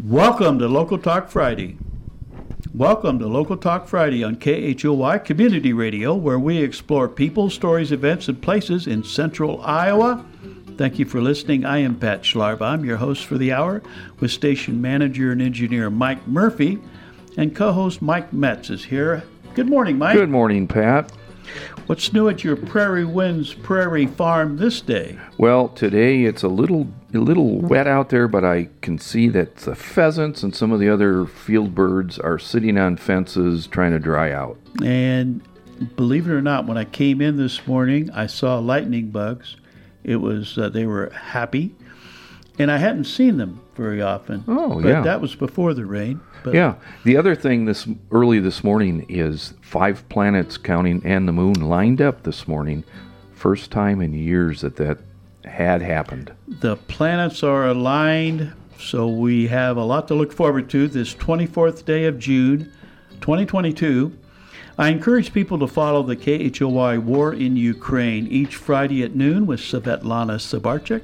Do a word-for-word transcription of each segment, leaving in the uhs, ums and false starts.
Welcome to Local Talk Friday. Welcome to Local Talk Friday on K H O Y Community Radio, where we explore people, stories, events, and places in central Iowa. Thank you for listening. I am Pat Schlarb. I'm your host for the hour with station manager and engineer Mike Murphy, and co-host Mike Metz is here. Good morning, Mike. Good morning, Pat. What's new at your Prairie Winds Prairie Farm this day? Well, today it's a little a little wet out there, but I can see that the pheasants and some of the other field birds are sitting on fences trying to dry out. And believe it or not, when I came in this morning, I saw lightning bugs. It was uh, they were happy, and I hadn't seen them very often. Oh, but yeah. That was before the rain. But Yeah. The other thing this early this morning is five planets counting and the moon lined up this morning. First time in years that that had happened. The planets are aligned, so we have a lot to look forward to this twenty-fourth day of June, twenty twenty-two. I encourage people to follow the K H O Y War in Ukraine each Friday at noon with Svetlana Sabarchik.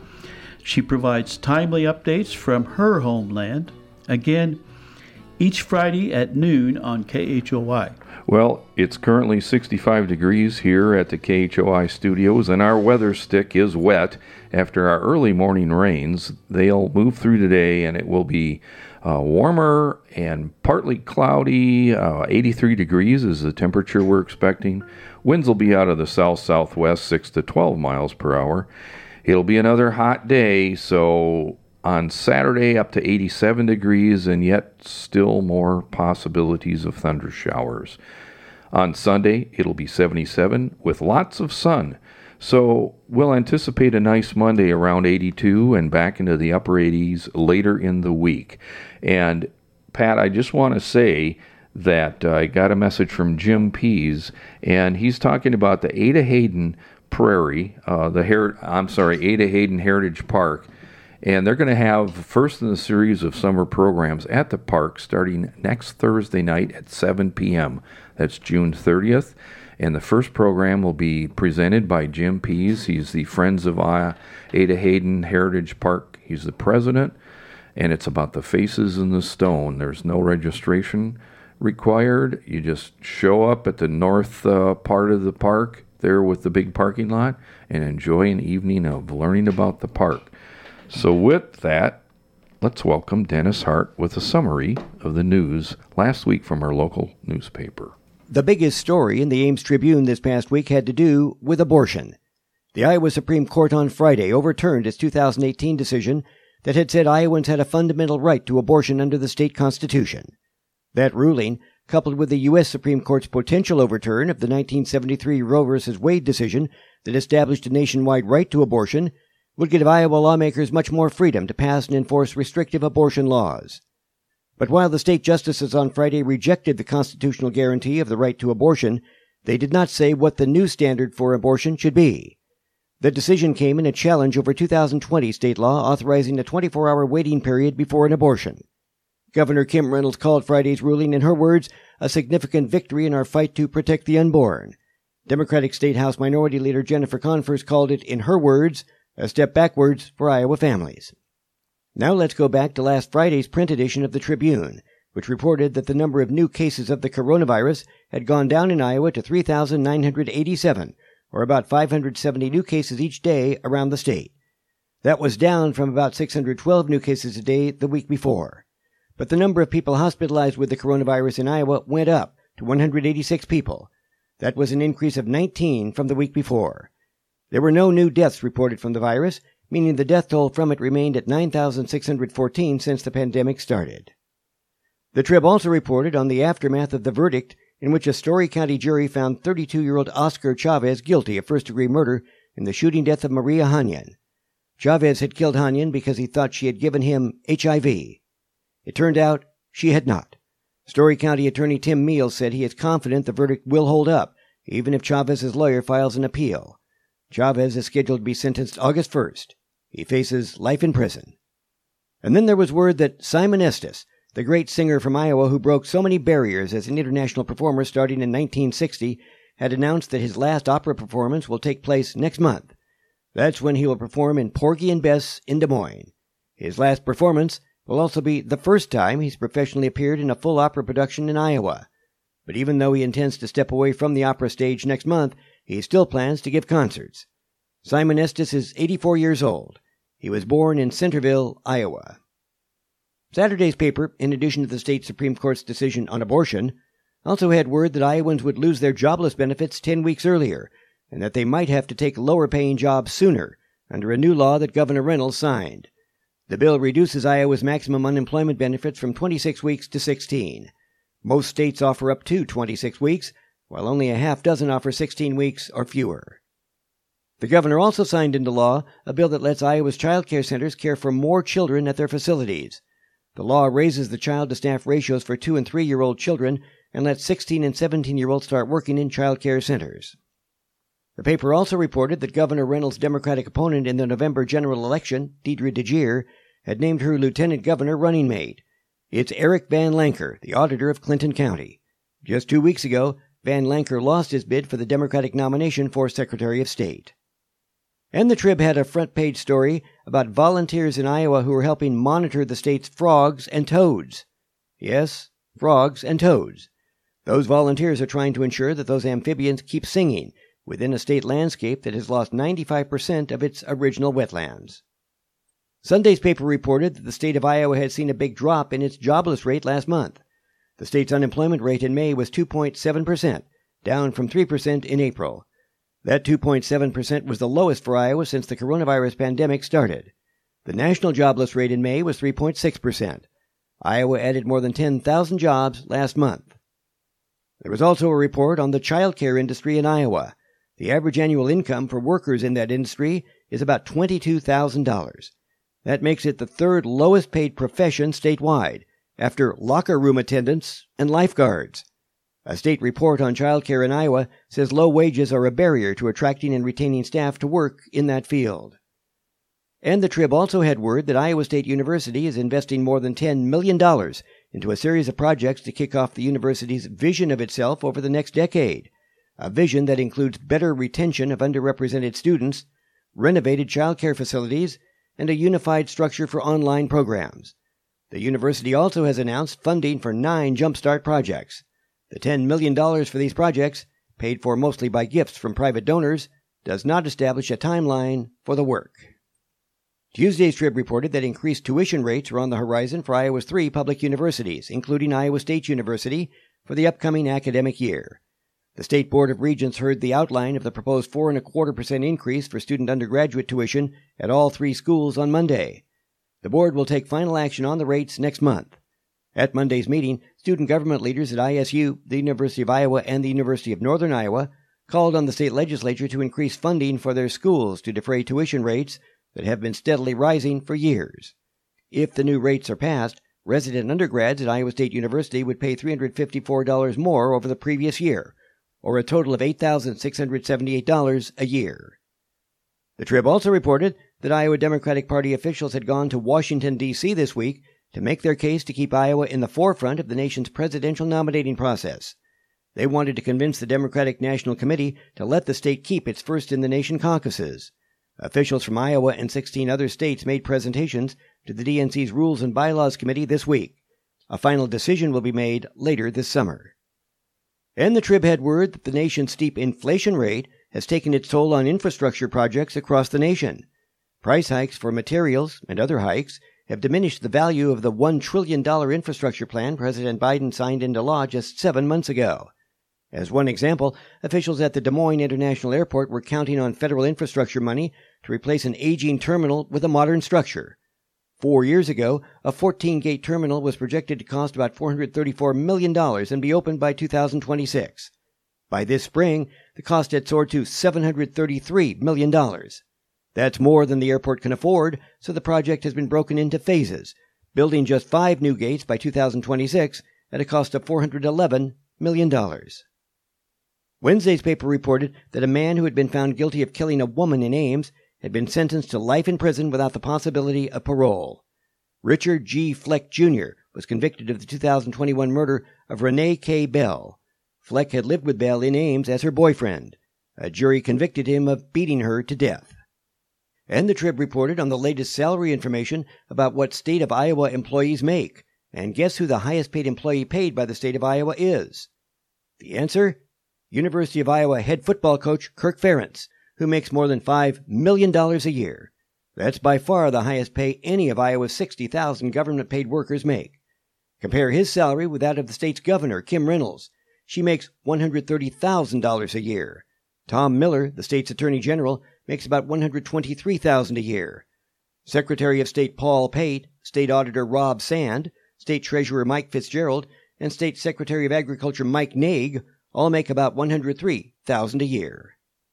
She provides timely updates from her homeland. Again, each Friday at noon on K H O Y. Well, it's currently sixty-five degrees here at the K H O I studios, and our weather stick is wet after our early morning rains. They'll move through today, and it will be uh, warmer and partly cloudy. Uh, eighty-three degrees is the temperature we're expecting. Winds will be out of the south-southwest, six to twelve miles per hour. It'll be another hot day, so on Saturday up to eighty-seven degrees, and yet still more possibilities of thunder showers. On Sunday, it'll be seventy-seven with lots of sun. So we'll anticipate a nice Monday around eighty-two and back into the upper eighties later in the week. And Pat, I just want to say that uh, I got a message from Jim Pease, and he's talking about the Ada Hayden Prairie, uh, the Her- I'm sorry, Ada Hayden Heritage Park. And they're going to have first in the series of summer programs at the park starting next Thursday night at seven p.m. That's June thirtieth. And the first program will be presented by Jim Pease. He's the Friends of Ada Hayden Heritage Park. He's the president. And it's about the faces in the stone. There's no registration required. You just show up at the north uh, part of the park there with the big parking lot and enjoy an evening of learning about the park. So with that, let's welcome Dennis Hart with a summary of the news last week from our local newspaper. The biggest story in the Ames Tribune this past week had to do with abortion. The Iowa Supreme Court on Friday overturned its two thousand eighteen decision that had said Iowans had a fundamental right to abortion under the state constitution. That ruling, coupled with the U S Supreme Court's potential overturn of the nineteen seventy-three Roe v. Wade decision that established a nationwide right to abortion, would give Iowa lawmakers much more freedom to pass and enforce restrictive abortion laws. But while the state justices on Friday rejected the constitutional guarantee of the right to abortion, they did not say what the new standard for abortion should be. The decision came in a challenge over two thousand twenty state law authorizing a twenty-four hour waiting period before an abortion. Governor Kim Reynolds called Friday's ruling, in her words, a significant victory in our fight to protect the unborn. Democratic State House Minority Leader Jennifer Converse called it, in her words, a step backwards for Iowa families. Now let's go back to last Friday's print edition of the Tribune, which reported that the number of new cases of the coronavirus had gone down in Iowa to three thousand nine hundred eighty-seven, or about five hundred seventy new cases each day around the state. That was down from about six hundred twelve new cases a day the week before. But the number of people hospitalized with the coronavirus in Iowa went up to one hundred eighty-six people. That was an increase of nineteen from the week before. There were no new deaths reported from the virus, meaning the death toll from it remained at nine thousand six hundred fourteen since the pandemic started. The Trib also reported on the aftermath of the verdict in which a Story County jury found thirty-two-year-old Oscar Chavez guilty of first-degree murder in the shooting death of Maria Hanyan. Chavez had killed Hanyan because he thought she had given him H I V. It turned out she had not. Story County Attorney Tim Meals said he is confident the verdict will hold up, even if Chavez's lawyer files an appeal. Chavez is scheduled to be sentenced August first. He faces life in prison. And then there was word that Simon Estes, the great singer from Iowa who broke so many barriers as an international performer starting in nineteen sixty, had announced that his last opera performance will take place next month. That's when he will perform in Porgy and Bess in Des Moines. His last performance will also be the first time he's professionally appeared in a full opera production in Iowa. But even though he intends to step away from the opera stage next month, he still plans to give concerts. Simon Estes is eighty-four years old. He was born in Centerville, Iowa. Saturday's paper, in addition to the state Supreme Court's decision on abortion, also had word that Iowans would lose their jobless benefits ten weeks earlier, and that they might have to take lower-paying jobs sooner under a new law that Governor Reynolds signed. The bill reduces Iowa's maximum unemployment benefits from twenty-six weeks to sixteen. Most states offer up to twenty-six weeks, while only a half dozen offer sixteen weeks or fewer. The governor also signed into law a bill that lets Iowa's child care centers care for more children at their facilities. The law raises the child-to-staff ratios for two- and three-year-old children and lets sixteen- and seventeen-year-olds start working in child care centers. The paper also reported that Governor Reynolds' Democratic opponent in the November general election, Deidre DeGear, had named her lieutenant governor running mate. It's Eric Van Lanker, the auditor of Clinton County. Just two weeks ago, Van Lanker lost his bid for the Democratic nomination for Secretary of State. And the Trib had a front-page story about volunteers in Iowa who are helping monitor the state's frogs and toads. Yes, frogs and toads. Those volunteers are trying to ensure that those amphibians keep singing within a state landscape that has lost ninety-five percent of its original wetlands. Sunday's paper reported that the state of Iowa had seen a big drop in its jobless rate last month. The state's unemployment rate in May was two point seven percent, down from three percent in April. That two point seven percent was the lowest for Iowa since the coronavirus pandemic started. The national jobless rate in May was three point six percent. Iowa added more than ten thousand jobs last month. There was also a report on the child care industry in Iowa. The average annual income for workers in that industry is about twenty-two thousand dollars. That makes it the third lowest paid profession statewide, after locker room attendants and lifeguards. A state report on child care in Iowa says low wages are a barrier to attracting and retaining staff to work in that field. And the Trib also had word that Iowa State University is investing more than ten million dollars into a series of projects to kick off the university's vision of itself over the next decade, a vision that includes better retention of underrepresented students, renovated child care facilities, and a unified structure for online programs. The university also has announced funding for nine Jumpstart projects. The ten million dollars for these projects, paid for mostly by gifts from private donors, does not establish a timeline for the work. Tuesday's Trib reported that increased tuition rates are on the horizon for Iowa's three public universities, including Iowa State University, for the upcoming academic year. The State Board of Regents heard the outline of the proposed four and a quarter percent increase for student undergraduate tuition at all three schools on Monday. The board will take final action on the rates next month. At Monday's meeting, student government leaders at I S U, the University of Iowa, and the University of Northern Iowa called on the state legislature to increase funding for their schools to defray tuition rates that have been steadily rising for years. If the new rates are passed, resident undergrads at Iowa State University would pay three hundred fifty-four dollars more over the previous year, or a total of eight thousand six hundred seventy-eight dollars a year. The Trib also reported that Iowa Democratic Party officials had gone to Washington, D C this week to make their case to keep Iowa in the forefront of the nation's presidential nominating process. They wanted to convince the Democratic National Committee to let the state keep its first-in-the-nation caucuses. Officials from Iowa and sixteen other states made presentations to the D N C's Rules and Bylaws Committee this week. A final decision will be made later this summer. And the Trib had word that the nation's steep inflation rate has taken its toll on infrastructure projects across the nation. Price hikes for materials and other hikes have diminished the value of the one trillion dollars infrastructure plan President Biden signed into law just seven months ago. As one example, officials at the Des Moines International Airport were counting on federal infrastructure money to replace an aging terminal with a modern structure. Four years ago, a fourteen-gate terminal was projected to cost about four hundred thirty-four million dollars and be opened by two thousand twenty-six. By this spring, the cost had soared to seven hundred thirty-three million dollars. That's more than the airport can afford, so the project has been broken into phases, building just five new gates by two thousand twenty-six at a cost of four hundred eleven million dollars. Wednesday's paper reported that a man who had been found guilty of killing a woman in Ames had been sentenced to life in prison without the possibility of parole. Richard G. Fleck, Junior was convicted of the two thousand twenty-one murder of Renee K. Bell. Fleck had lived with Bell in Ames as her boyfriend. A jury convicted him of beating her to death. And the Trib reported on the latest salary information about what state of Iowa employees make. And guess who the highest paid employee paid by the state of Iowa is? The answer? University of Iowa head football coach Kirk Ferentz, who makes more than five million dollars a year. That's by far the highest pay any of Iowa's sixty thousand government-paid workers make. Compare his salary with that of the state's governor, Kim Reynolds. She makes one hundred thirty thousand dollars a year. Tom Miller, the state's attorney general, makes about one hundred twenty-three thousand dollars a year. Secretary of State Paul Pate, State Auditor Rob Sand, State Treasurer Mike Fitzgerald, and State Secretary of Agriculture Mike Naig all make about one hundred three thousand dollars a year.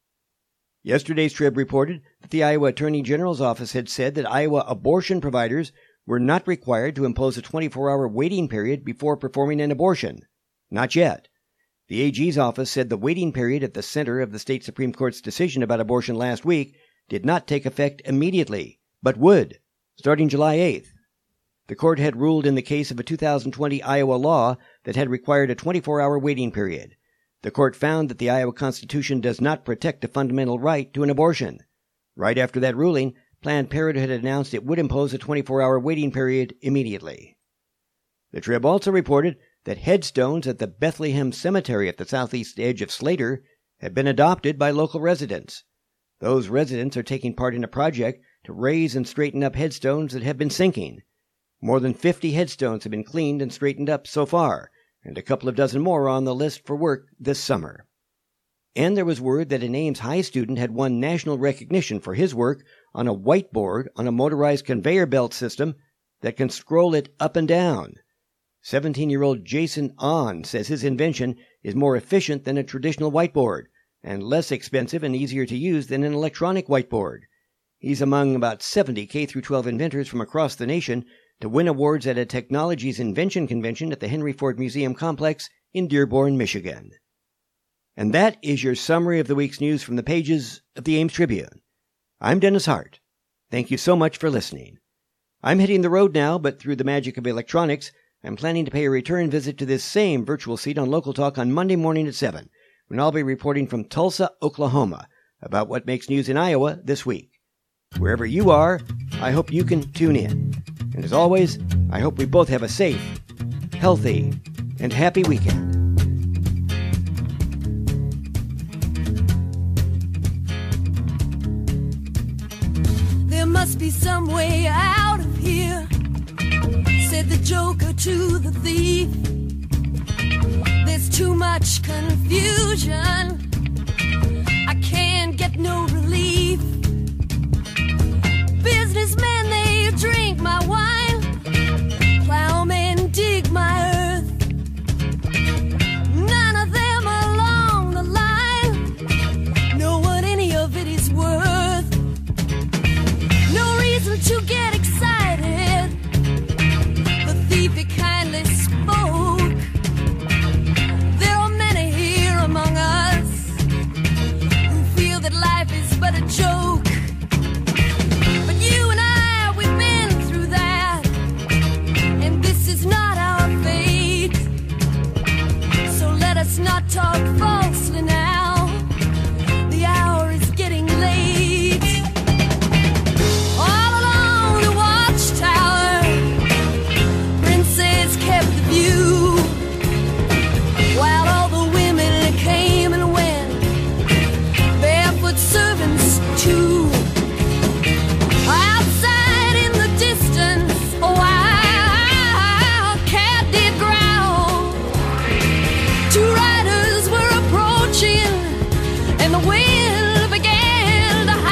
Yesterday's Trib reported that the Iowa Attorney General's office had said that Iowa abortion providers were not required to impose a twenty-four hour waiting period before performing an abortion. Not yet. The A G's office said the waiting period at the center of the state Supreme Court's decision about abortion last week did not take effect immediately, but would, starting July eighth. The court had ruled in the case of a two thousand twenty Iowa law that had required a twenty-four hour waiting period. The court found that the Iowa Constitution does not protect a fundamental right to an abortion. Right after that ruling, Planned Parenthood had announced it would impose a twenty-four hour waiting period immediately. The Trib also reported that headstones at the Bethlehem Cemetery at the southeast edge of Slater have been adopted by local residents. Those residents are taking part in a project to raise and straighten up headstones that have been sinking. More than fifty headstones have been cleaned and straightened up so far, and a couple of dozen more are on the list for work this summer. And there was word that an Ames High student had won national recognition for his work on a whiteboard on a motorized conveyor belt system that can scroll it up and down. seventeen-year-old Jason Ahn says his invention is more efficient than a traditional whiteboard and less expensive and easier to use than an electronic whiteboard. He's among about seventy K through twelve inventors from across the nation to win awards at a Technologies Invention Convention at the Henry Ford Museum Complex in Dearborn, Michigan. And that is your summary of the week's news from the pages of the Ames Tribune. I'm Dennis Hart. Thank you so much for listening. I'm hitting the road now, but through the magic of electronics, I'm planning to pay a return visit to this same virtual seat on Local Talk on Monday morning at seven, when I'll be reporting from Tulsa, Oklahoma, about what makes news in Iowa this week. Wherever you are, I hope you can tune in. And as always, I hope we both have a safe, healthy, and happy weekend. There must be some way out of here, said the joker to the thief. There's too much confusion, I can't get no relief. Businessmen, they drink my wine, plowmen dig my earth. None of them along the line know what any of it is worth. No reason to get excited, the thief he kindly spoke. There are many here among us who feel that life is but a joke. Not talk falsely now, the hour is getting late. All along the watchtower, princes kept the view, while all the women came and went, barefoot servants too. Outside in the distance, a wild cat did growl. Two riders were approaching, and the wind began to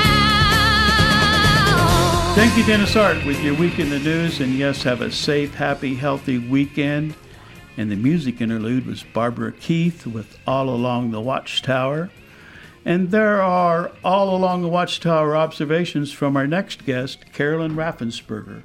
howl. Thank you, Dennis Hart, with your Week in the News. And yes, have a safe, happy, healthy weekend. And the music interlude was Barbara Keith with All Along the Watchtower. And there are All Along the Watchtower observations from our next guest, Carolyn Raffensperger.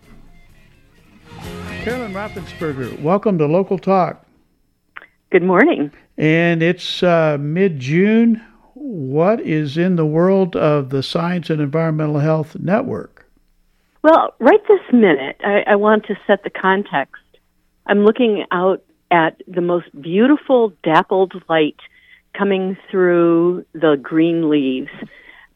Carolyn Raffensperger, welcome to Local Talk. Good morning. And it's uh, mid-June. What is in the world of the Science and Environmental Health Network? Well, right this minute, I, I want to set the context. I'm looking out at the most beautiful dappled light coming through the green leaves.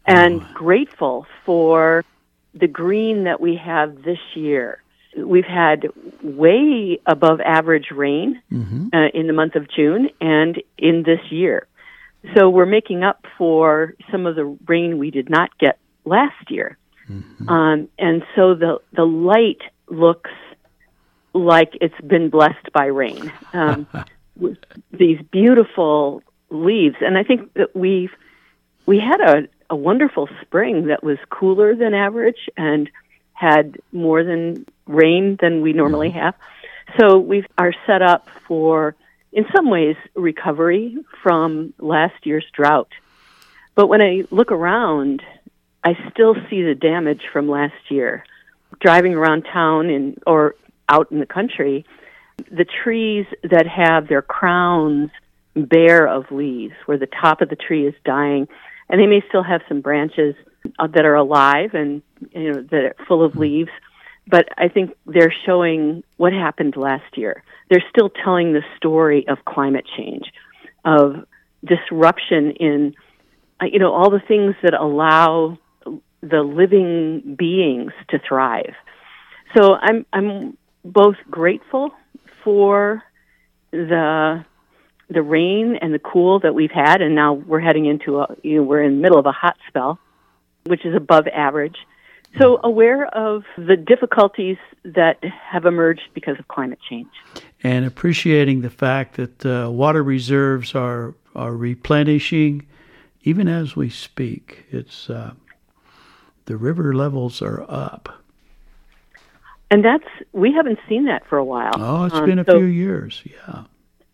and grateful for the green that we have this year. We've had way above average rain mm-hmm. uh, in the month of June and in this year. So we're making up for some of the rain we did not get last year. Mm-hmm. Um, and so the, the light looks like it's been blessed by rain. Um, with these beautiful leaves. And I think that we've, we had a, a wonderful spring that was cooler than average and had more than rain than we normally have. So we are set up for, in some ways, recovery from last year's drought. But when I look around, I still see the damage from last year. Driving around town in, or out in the country, the trees that have their crowns bare of leaves, where the top of the tree is dying, and they may still have some branches uh, that are alive and you know that are full of leaves, but I think they're showing what happened last year. They're still telling the story of climate change, of disruption in uh, you know all the things that allow the living beings to thrive. So I'm I'm both grateful for the the rain and the cool that we've had, and now we're heading into a you know we're in the middle of a hot spell, which is above average. So aware of the difficulties that have emerged because of climate change. And appreciating the fact that uh, water reserves are, are replenishing even as we speak. It's uh, the river levels are up. And that's, we haven't seen that for a while. Oh, it's um, been a so, few years, yeah.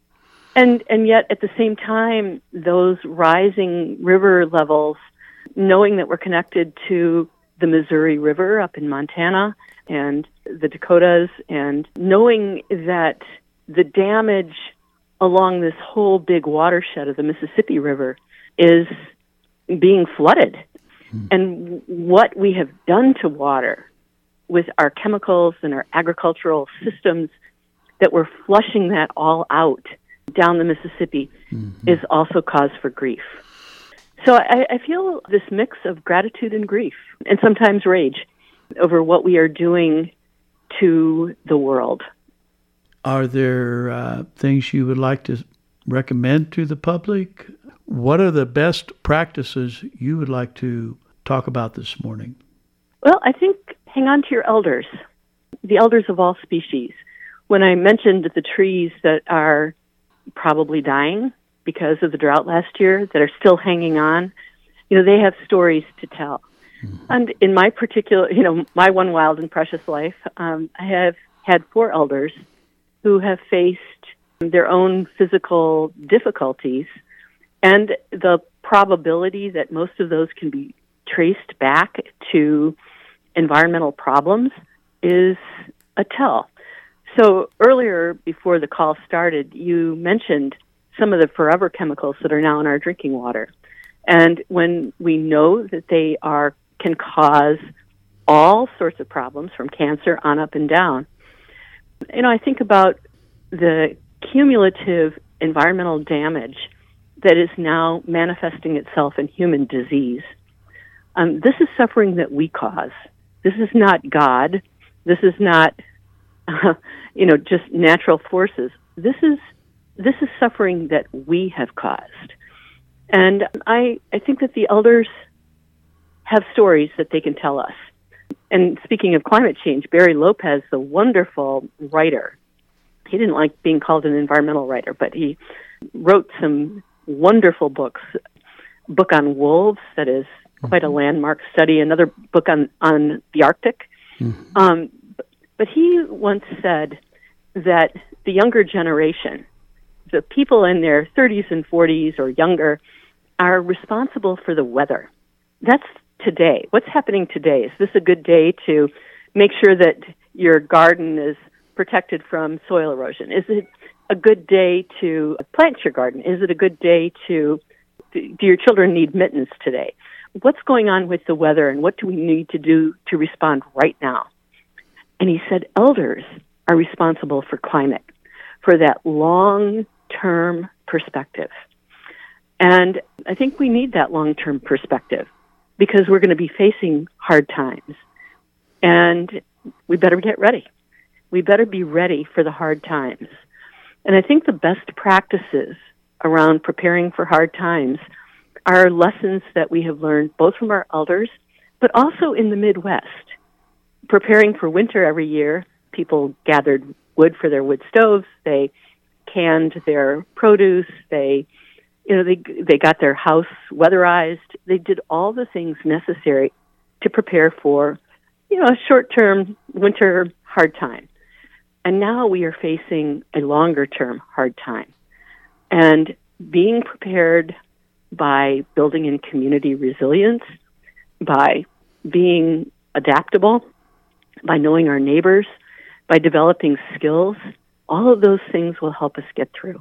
And and yet at the same time, those rising river levels, knowing that we're connected to the Missouri River up in Montana and the Dakotas, and knowing that the damage along this whole big watershed of the Mississippi River is being flooded. Hmm. And what we have done to water with our chemicals and our agricultural systems, that we're flushing that all out down the Mississippi, mm-hmm. is also cause for grief. So I, I feel this mix of gratitude and grief, and sometimes rage, over what we are doing to the world. Are there uh, things you would like to recommend to the public? What are the best practices you would like to talk about this morning? Well, I think hang on to your elders, the elders of all species. When I mentioned the trees that are probably dying because of the drought last year, that are still hanging on, you know, they have stories to tell. Mm-hmm. And in my particular, you know, my one wild and precious life, um, I have had four elders who have faced their own physical difficulties, and the probability that most of those can be traced back to environmental problems is a tell. So earlier, before the call started, you mentioned some of the forever chemicals that are now in our drinking water. And when we know that they are can cause all sorts of problems, from cancer on up and down, you know, I think about the cumulative environmental damage that is now manifesting itself in human disease. Um, this is suffering that we cause. This is not God. This is not, uh, you know, just natural forces. This is this is suffering that we have caused. And I I think that the elders have stories that they can tell us. And speaking of climate change, Barry Lopez, the wonderful writer, he didn't like being called an environmental writer, but he wrote some wonderful books. A book on wolves that is quite a landmark study, another book on, on the Arctic. Mm-hmm. Um, but he once said that the younger generation, the people in their thirties and forties or younger, are responsible for the weather. That's today. What's happening today? Is this a good day to make sure that your garden is protected from soil erosion? Is it a good day to plant your garden? Is it a good day to, do your children need mittens today? What's going on with the weather, and what do we need to do to respond right now? And he said elders are responsible for climate, for that long-term perspective. And I think we need that long-term perspective. because we're going to be facing hard times. And we better get ready. We better be ready for the hard times. And I think the best practices around preparing for hard times are lessons that we have learned both from our elders, but also in the Midwest. Preparing for winter every year, people gathered wood for their wood stoves, they canned their produce, they you know, they they got their house weatherized, they did all the things necessary to prepare for, you know, a short-term winter hard time. And now we are facing a longer-term hard time. And being prepared by building in community resilience, by being adaptable, by knowing our neighbors, by developing skills, all of those things will help us get through.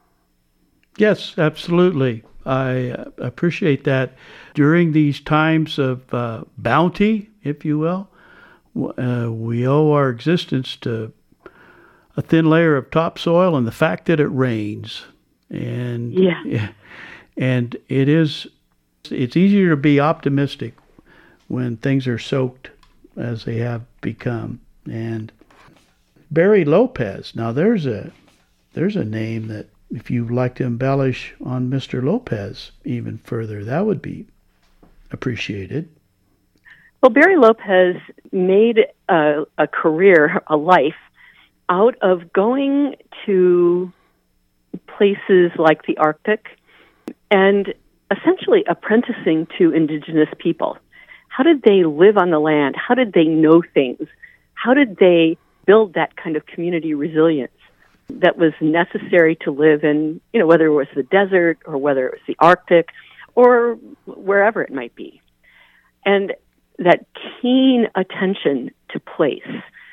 Yes, absolutely. I uh, appreciate that. During these times of uh, bounty, if you will, uh, we owe our existence to a thin layer of topsoil and the fact that it rains. And yeah. and it is, it's easier to be optimistic when things are soaked as they have become. And Barry Lopez, now there's a there's a name that if you'd like to embellish on Mister Lopez even further, that would be appreciated. Well, Barry Lopez made a, a career, a life, out of going to places like the Arctic and essentially apprenticing to indigenous people. How did they live on the land? How did they know things? How did they build that kind of community resilience that was necessary to live in, you know, whether it was the desert or whether it was the Arctic or wherever it might be? And that keen attention to place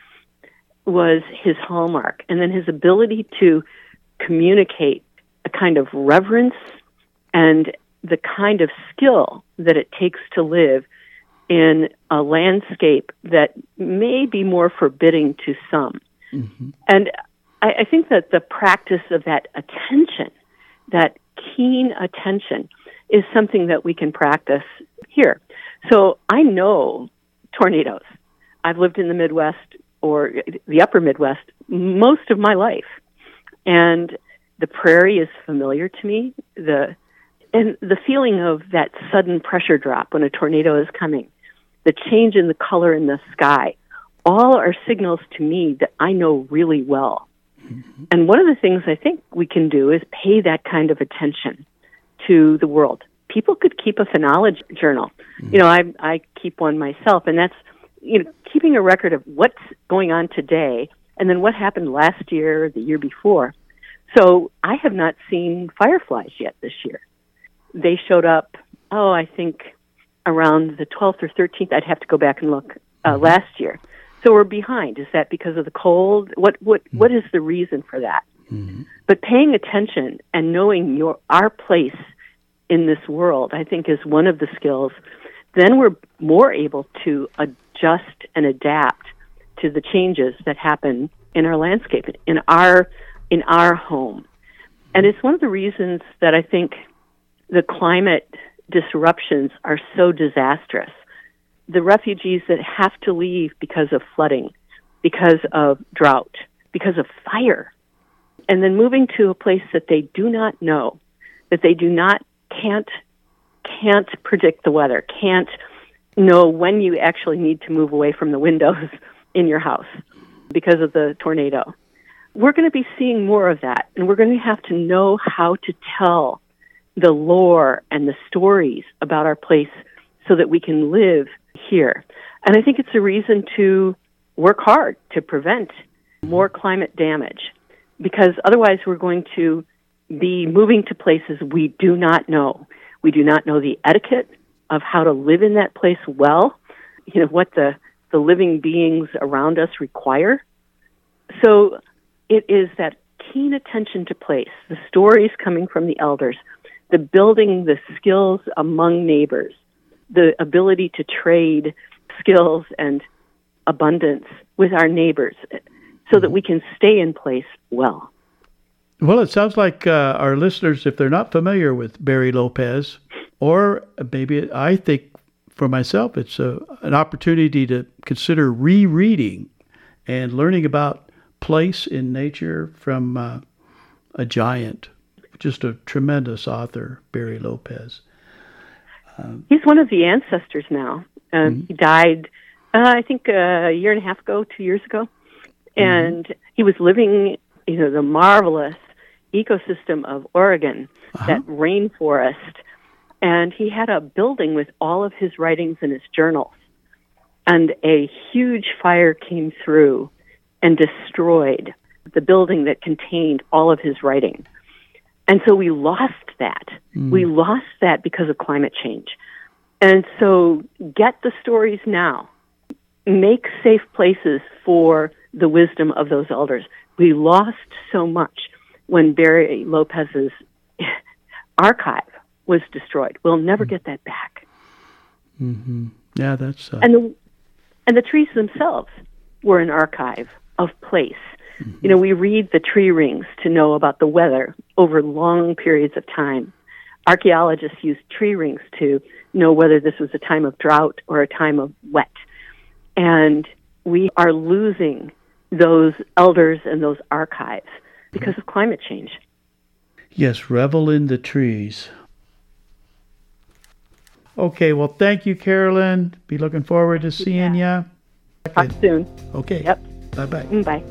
was his hallmark. And then his ability to communicate a kind of reverence and the kind of skill that it takes to live in a landscape that may be more forbidding to some. Mm-hmm. And I, I think that the practice of that attention, that keen attention, is something that we can practice here. So I know tornadoes. I've lived in the Midwest or the upper Midwest most of my life. And the prairie is familiar to me. The and the feeling of that sudden pressure drop when a tornado is coming, the change in the color in the sky, all are signals to me that I know really well. Mm-hmm. And one of the things I think we can do is pay that kind of attention to the world. People could keep a phenology journal. Mm-hmm. You know, I I keep one myself, and that's, you know, keeping a record of what's going on today and then what happened last year or the year before. So I have not seen fireflies yet this year. They showed up, oh, I think around the twelfth or thirteenth. I'd have to go back and look uh, mm-hmm. last year. So we're behind. Is that because of the cold? What what mm-hmm. what is the reason for that? Mm-hmm. But paying attention and knowing your our place in this world, I think, is one of the skills. Then we're more able to adjust and adapt to the changes that happen in our landscape, in our in our home. And it's one of the reasons that I think the climate disruptions are so disastrous. The refugees that have to leave because of flooding, because of drought, because of fire, and then moving to a place that they do not know, that they do not, can't, can't predict the weather, can't know when you actually need to move away from the windows in your house because of the tornado. We're going to be seeing more of that, and we're going to have to know how to tell the lore and the stories about our place so that we can live here. And I think it's a reason to work hard to prevent more climate damage, because otherwise we're going to be moving to places we do not know. We do not know the etiquette of how to live in that place well, you know, what the, the living beings around us require. So it is that keen attention to place, the stories coming from the elders, the building the skills among neighbors, the ability to trade skills and abundance with our neighbors so that we can stay in place well. Well, it sounds like uh, our listeners, if they're not familiar with Barry Lopez, or maybe I think for myself, it's a, an opportunity to consider rereading and learning about place in nature from uh, a giant, just a tremendous author, Barry Lopez. Um, He's one of the ancestors now. Um, mm-hmm. He died, uh, I think, a year and a half ago, two years ago. And mm-hmm. he was living, you know, the marvelous ecosystem of Oregon, uh-huh. that rainforest. And he had a building with all of his writings and his journals. And a huge fire came through and destroyed the building that contained all of his writing. And so we lost that. Mm. We lost that because of climate change. And so get the stories now. Make safe places for the wisdom of those elders. We lost so much when Barry Lopez's archive was destroyed. We'll never get that back. Mm-hmm. Yeah, that's... Uh... And the and the trees themselves were an archive of place. Mm-hmm. You know, we read the tree rings to know about the weather over long periods of time. Archaeologists used tree rings to know whether this was a time of drought or a time of wet. And we are losing those elders and those archives because of climate change. Yes, revel in the trees. Okay, well, thank you, Carolyn. Be looking forward to seeing yeah. you. Talk soon. Okay. Yep. Bye-bye. Bye.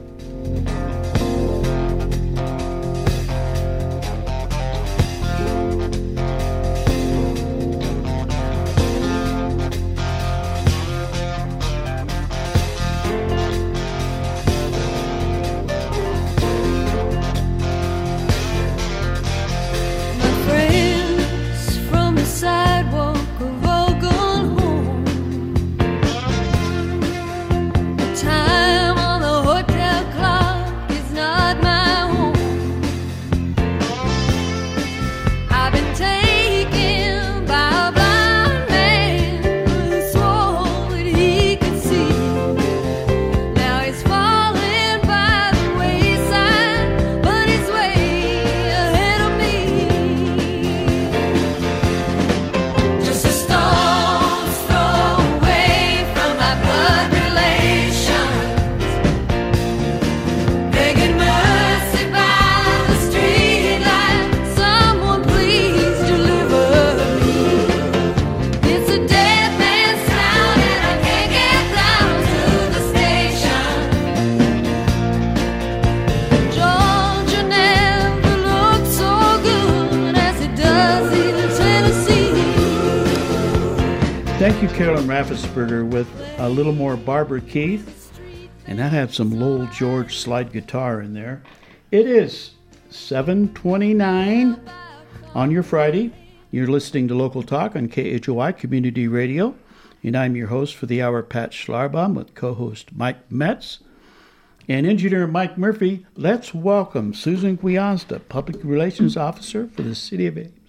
Thank you, Carolyn Raffensperger, with a little more Barbara Keith, and that had some Lowell George slide guitar in there. It is seven twenty-nine on your Friday. You're listening to Local Talk on K H O I Community Radio, and I'm your host for the hour, Pat Schlarbaum, with co-host Mike Metz and engineer Mike Murphy. Let's welcome Susan Quiazda, Public Relations Officer for the City of Ames.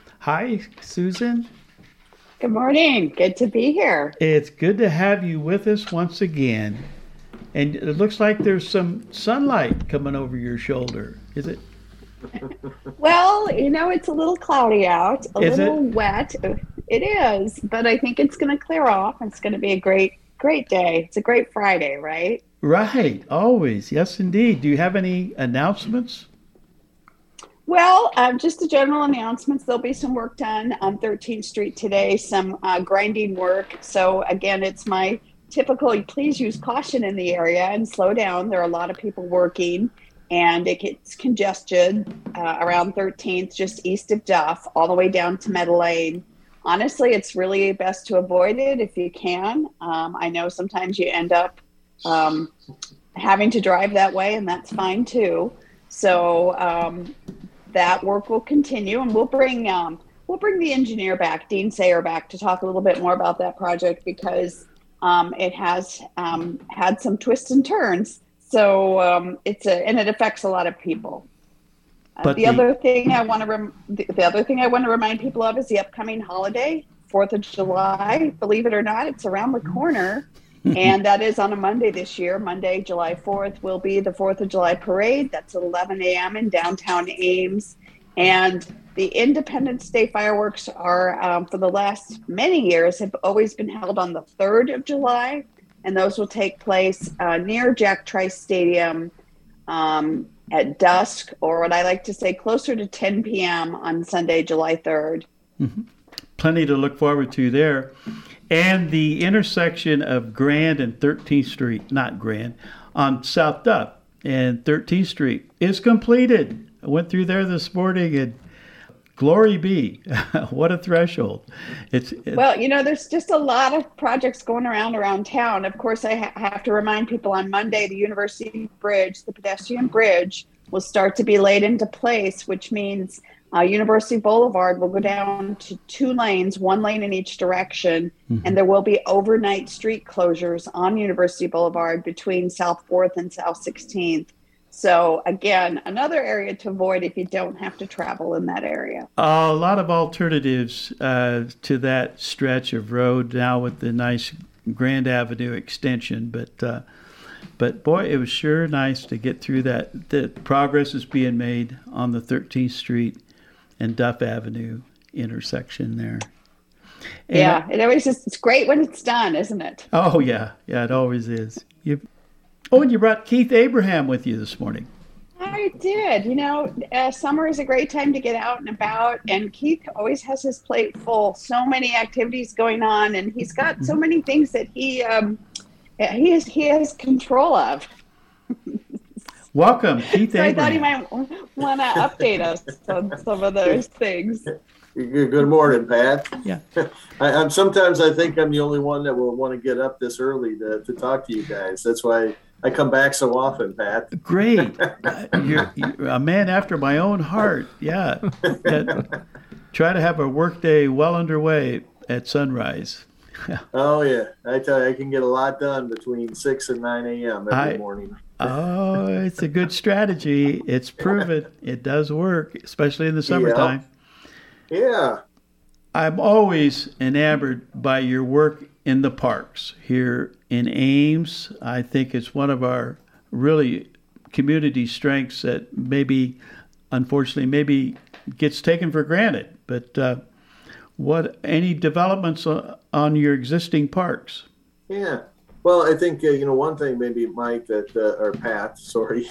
Hi, Susan. Good morning. Good to be here. It's good to have you with us once again. And it looks like there's some sunlight coming over your shoulder. Is it? Well, you know, it's a little cloudy out, a is little it? wet. It is, but I think it's going to clear off. It's going to be a great, great day. It's a great Friday, right? Right. Always. Yes, indeed. Do you have any announcements? Well, um, just the general announcements. There'll be some work done on thirteenth Street today, some uh, grinding work. So again, it's my typical, please use caution in the area and slow down. There are a lot of people working, and it gets congested uh, around thirteenth, just east of Duff, all the way down to Meadow Lane. Honestly, it's really best to avoid it if you can. Um, I know sometimes you end up um, having to drive that way, and that's fine too. So um, that work will continue, and we'll bring um, we'll bring the engineer back, Dean Sayer, back to talk a little bit more about that project, because um, it has um, had some twists and turns. So um, it's a and it affects a lot of people. Uh, the, the other thing I want to rem- the, the other thing I want to remind people of is the upcoming holiday, Fourth of July. Believe it or not, it's around the corner. And that is on a Monday this year. Monday, July fourth, will be the fourth of July parade. That's at eleven a.m. in downtown Ames. And the Independence Day fireworks are, um, for the last many years, have always been held on the third of July, and those will take place uh, near Jack Trice Stadium um, at dusk, or what I like to say, closer to ten p.m. on Sunday, July third. Mm-hmm. Plenty to look forward to there. And the intersection of Grand and thirteenth Street, not Grand, on South Duff and thirteenth Street is completed. I went through there this morning, and glory be. What a threshold. It's, it's Well, you know, there's just a lot of projects going around around town. Of course, I ha- have to remind people on Monday, the University Bridge, the pedestrian bridge, will start to be laid into place, which means uh, University Boulevard will go down to two lanes, one lane in each direction, mm-hmm. and there will be overnight street closures on University Boulevard between South fourth and South sixteenth. So again, another area to avoid if you don't have to travel in that area. Uh, a lot of alternatives uh, to that stretch of road now with the nice Grand Avenue extension. But, uh, but boy, it was sure nice to get through that. The progress is being made on the thirteenth Street and Duff Avenue intersection there. And yeah, it always just, it's great when it's done, isn't it? Oh, yeah. Yeah, it always is. You Oh, and you brought Keith Abraham with you this morning. I did. You know, uh, summer is a great time to get out and about, and Keith always has his plate full. So many activities going on, and he's got so many things that he um, he has he has control of. Welcome, Keith so Abraham. I thought he might want to update us on some of those things. Good morning, Pat. Yeah. I, I'm sometimes I think I'm the only one that will want to get up this early to, to talk to you guys. That's why I come back so often, Pat. Great. you're, you're a man after my own heart. Yeah. And try to have a workday well underway at sunrise. Oh, yeah. I tell you, I can get a lot done between six and nine a.m. every I, morning. Oh, it's a good strategy. It's proven. It does work, especially in the summertime. Yeah. yeah. I'm always enamored by your work in the parks here in Ames. I think it's one of our really community strengths that maybe, unfortunately, maybe gets taken for granted. But uh, what any developments on your existing parks? Yeah. Well, I think, uh, you know, one thing maybe, Mike, that, uh, or Pat, sorry,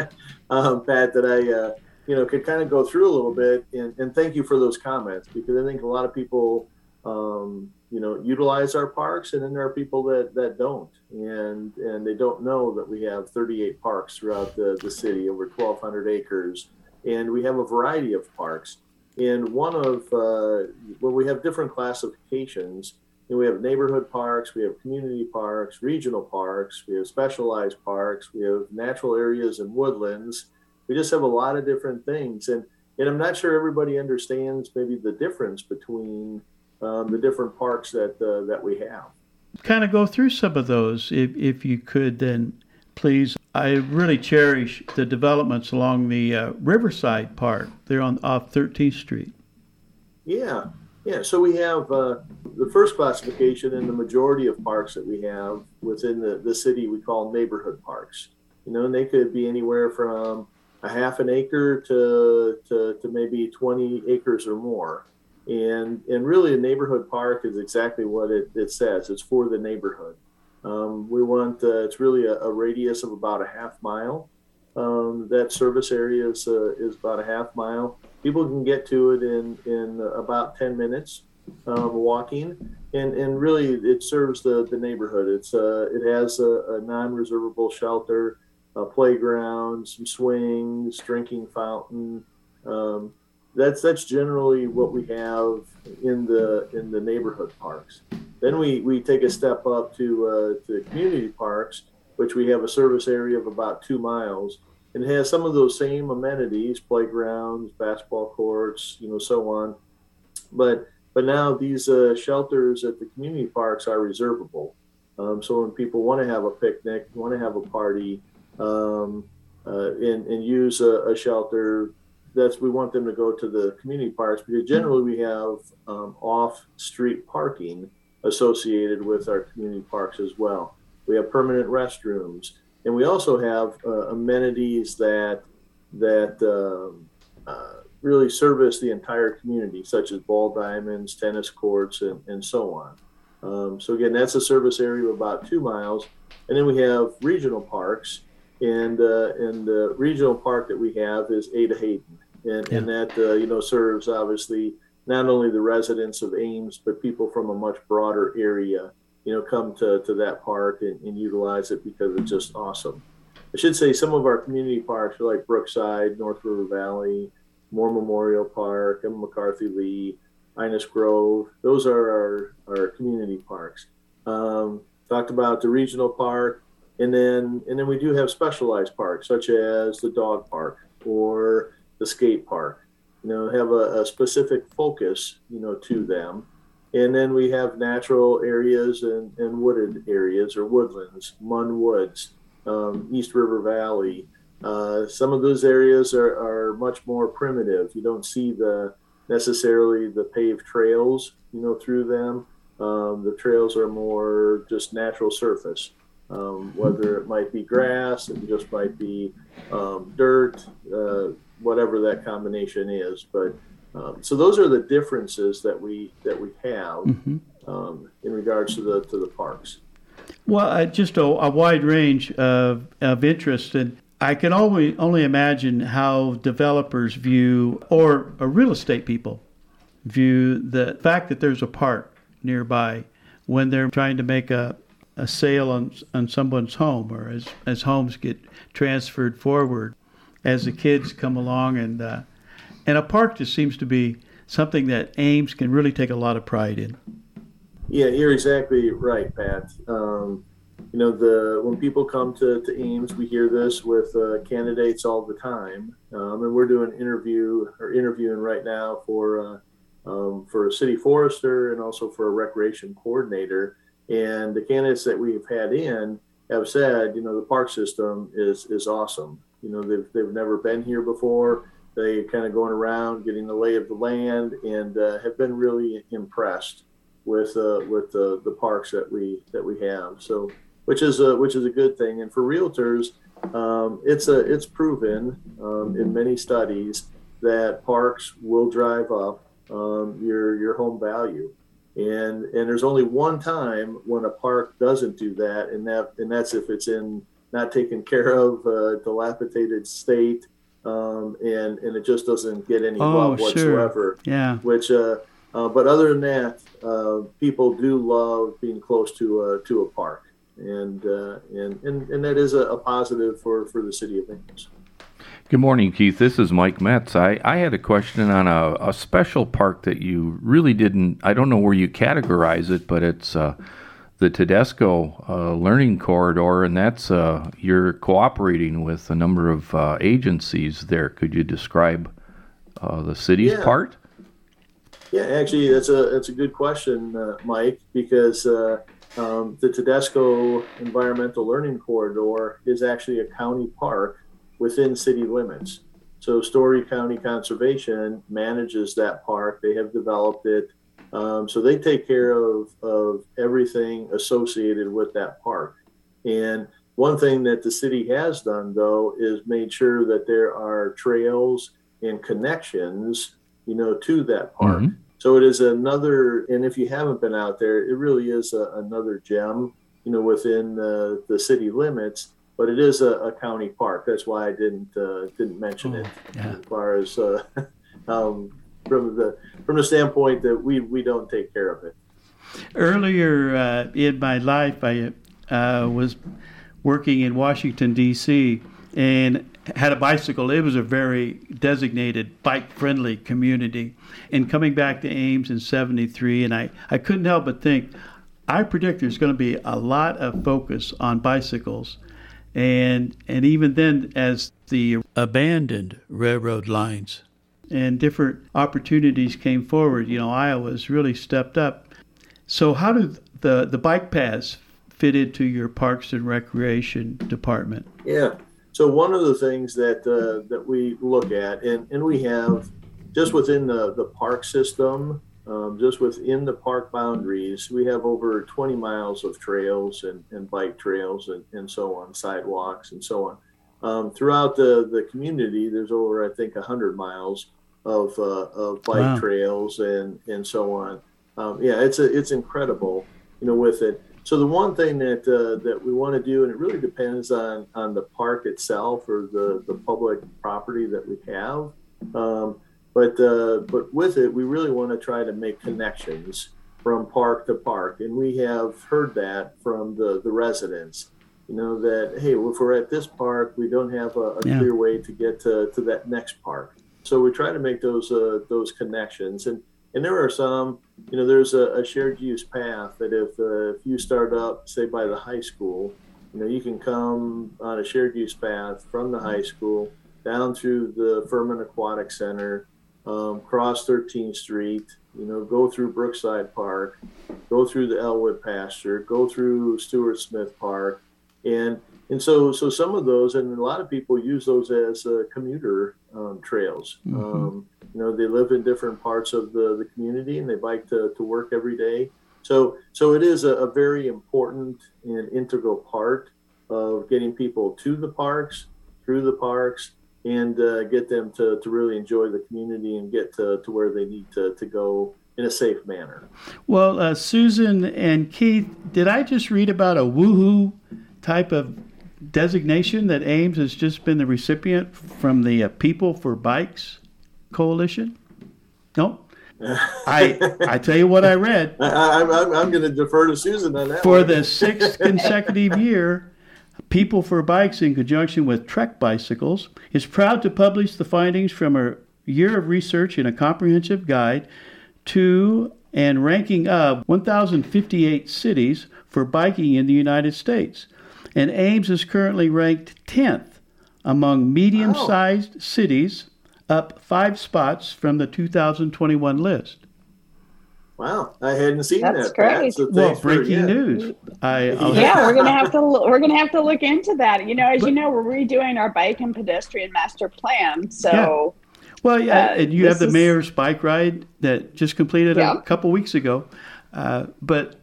um, Pat, that I, uh, you know, could kind of go through a little bit, and, and thank you for those comments, because I think a lot of people, um, you know, utilize our parks, and then there are people that, that don't, and and they don't know that we have thirty-eight parks throughout the, the city, over twelve hundred acres, and we have a variety of parks. And one of, uh, well, we have different classifications. And we have neighborhood parks, we have community parks, regional parks, we have specialized parks, we have natural areas and woodlands. We just have a lot of different things. And, and I'm not sure everybody understands maybe the difference between um, the different parks that uh, that we have. Kind of go through some of those, if, if you could, then please. I really cherish the developments along the uh, Riverside Park. They're on off thirteenth Street. Yeah. Yeah, so we have uh, the first classification in the majority of parks that we have within the, the city we call neighborhood parks. You know, and they could be anywhere from a half an acre to, to, to maybe twenty acres or more. And and really a neighborhood park is exactly what it, it says. It's for the neighborhood. Um, we want, uh, it's really a, a radius of about a half mile. Um, that service area is, uh, is about a half mile. People can get to it in, in about ten minutes um, walking, and, and really it serves the, the neighborhood. It's uh, it has a, a non-reservable shelter, a playground, some swings, drinking fountain. Um, that's that's generally what we have in the in the neighborhood parks. Then we, we take a step up to uh, to community parks, which we have a service area of about two miles. And it has some of those same amenities, playgrounds, basketball courts, you know, so on. But but now these uh, shelters at the community parks are reservable. Um, so when people want to have a picnic, want to have a party, um, uh, and, and use a, a shelter, that's we want them to go to the community parks, because generally we have um, off-street parking associated with our community parks as well. We have permanent restrooms. And we also have uh, amenities that that um, uh, really service the entire community, such as ball diamonds, tennis courts, and, and so on. Um, so again, that's a service area of about two miles. And then we have regional parks, and uh, and the regional park that we have is Ada Hayden, and, yeah. and that uh, you know serves obviously not only the residents of Ames, but people from a much broader area, you know, come to, to that park and, and utilize it because it's just awesome. I should say some of our community parks are like Brookside, North River Valley, Moore Memorial Park, Emma McCarthy Lee, Innis Grove. Those are our, our community parks. Um, talked about the regional park, and then and then we do have specialized parks such as the dog park or the skate park. You know, have a, a specific focus, you know, to them. And then we have natural areas and, and wooded areas or woodlands, Munn Woods, um, East River Valley. Uh, some of those areas are, are much more primitive. You don't see the necessarily the paved trails, you know, through them. Um, the trails are more just natural surface, um, whether it might be grass, it just might be um, dirt, uh, whatever that combination is. But um, so those are the differences that we that we have mm-hmm. um, in regards to the to the parks. Well, uh, just a, a wide range of of interest, and I can only only imagine how developers view, or, or real estate people view, the fact that there's a park nearby when they're trying to make a, a sale on on someone's home, or as as homes get transferred forward, as the kids come along, and uh, and a park just seems to be something that Ames can really take a lot of pride in. Yeah, you're exactly right, Pat. Um, you know, the when people come to, to Ames, we hear this with uh, candidates all the time, um, and we're doing an interview or interviewing right now for uh, um, for a city forester and also for a recreation coordinator. And the candidates that we've had in have said, you know, the park system is is awesome. You know, they've they've never been here before. They kind of going around, getting the lay of the land, and uh, have been really impressed with uh, with the, the parks that we that we have. So, which is a which is a good thing. And for realtors, um, it's a it's proven um, in many studies that parks will drive up um, your your home value. And and there's only one time when a park doesn't do that, and that and that's if it's in not taken care of, uh, dilapidated state, um, and and it just doesn't get any oh, love whatsoever. Sure. Yeah. Which, uh, uh, but other than that, uh, people do love being close to a to a park, and uh, and, and and that is a, a positive for, for the city of Ames. Good morning, Keith. This is Mike Metz. I, I had a question on a, a special park that you really didn't, I don't know where you categorize it, but it's uh, the Tedesco uh, Learning Corridor, and that's, uh, you're cooperating with a number of uh, agencies there. Could you describe uh, the city's yeah. part? Yeah, actually, that's a that's a good question, uh, Mike, because uh, um, the Tedesco Environmental Learning Corridor is actually a county park within city limits. So Story County Conservation manages that park. They have developed it. Um, so they take care of, of everything associated with that park. And one thing that the city has done, though, is made sure that there are trails and connections, you know, to that park. Mm-hmm. So it is another, and if you haven't been out there, it really is a, another gem, you know, within uh, the city limits. But it is a, a county park. That's why I didn't uh, didn't mention oh, it. Yeah. As far as uh, um, from the from the standpoint that we, we don't take care of it. Earlier uh, in my life, I uh, was working in Washington D C and had a bicycle. It was a very designated bike-friendly community. And coming back to Ames in seventy-three, and I, I couldn't help but think, I predict there's going to be a lot of focus on bicycles. And and even then, as the abandoned railroad lines and different opportunities came forward, you know, Iowa's really stepped up. So how do the, the bike paths fit into your Parks and Recreation department? Yeah. So one of the things that uh, that we look at, and, and we have just within the, the park system, Um, just within the park boundaries, we have over twenty miles of trails and, and bike trails and, and so on, sidewalks and so on. Um, throughout the, the community, there's over, I think, one hundred miles of, uh, of bike Wow. trails and, and so on. Um, yeah, it's a, it's incredible, you know, with it. So the one thing that uh, that we want to do, and it really depends on, on the park itself or the, the public property that we have, um, but uh, but with it, we really want to try to make connections from park to park, and we have heard that from the, the residents, you know, that, hey, if we're at this park, we don't have a, a Yeah. clear way to get to, to that next park. So we try to make those uh, those connections, and and there are some, you know, there's a, a shared use path that if uh, if you start up, say by the high school, you know, you can come on a shared use path from the high school down through the Furman Aquatic Center, um, cross thirteenth Street, you know, go through Brookside Park, go through the Elwood Pasture, go through Stuart Smith Park, and and so so some of those, and a lot of people use those as uh, commuter um, trails. Mhm. Um, you know, they live in different parts of the, the community and they bike to, to work every day. So so it is a, a very important and integral part of getting people to the parks, through the parks, and uh, get them to, to really enjoy the community and get to, to where they need to, to go in a safe manner. Well, uh, Susan and Keith, did I just read about a woohoo type of designation that Ames has just been the recipient from the uh, People for Bikes Coalition? No? I I tell you what I read. I, I, I'm, I'm going to defer to Susan on that For one. the sixth consecutive year, People for Bikes, in conjunction with Trek Bicycles, is proud to publish the findings from a year of research in a comprehensive guide to and ranking of one thousand fifty-eight cities for biking in the United States. And Ames is currently ranked tenth among medium-sized cities, up five spots from the two thousand twenty-one list. Wow, I hadn't seen That's that. great. Pat, so Well, thanks for- breaking yeah. news. I, I'll Yeah, we're gonna have to we're gonna have to look into that. You know, as But- you know, we're redoing our bike and pedestrian master plan. So Well, yeah, Uh, and you have this the is- mayor's bike ride that just completed Yeah. a couple weeks ago. Uh, but